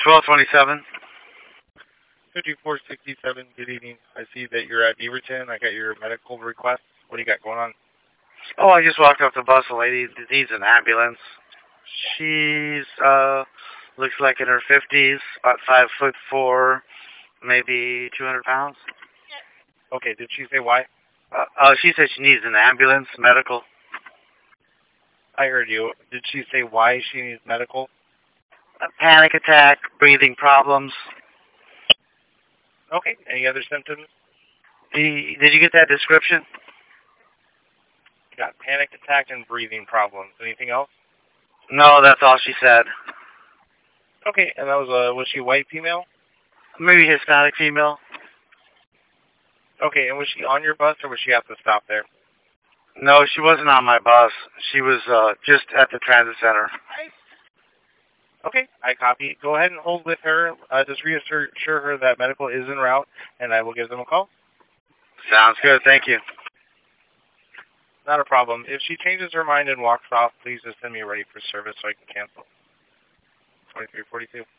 1227. 5467, good evening. I see that you're at Beaverton. I got your medical request. What do you got going on? Oh, I just walked off the bus. A lady needs an ambulance. She's, looks like in her 50s, about 5'4", maybe 200 pounds. Okay, did she say why? She said she needs an ambulance, medical. I heard you. Did she say why she needs medical? A panic attack, breathing problems. Okay, any other symptoms? Did you get that description? Got panic attack and breathing problems. Anything else? No, that's all she said. Okay, and that was she white, female? Maybe Hispanic female. Okay, and was she on your bus or was she at the stop there? No, she wasn't on my bus. She was just at the transit center. Okay, I copy. Go ahead and hold with her. Just reassure her that medical is en route, and I will give them a call. Sounds good. Thank you. Not a problem. If she changes her mind and walks off, please just send me ready for service so I can cancel. 2342.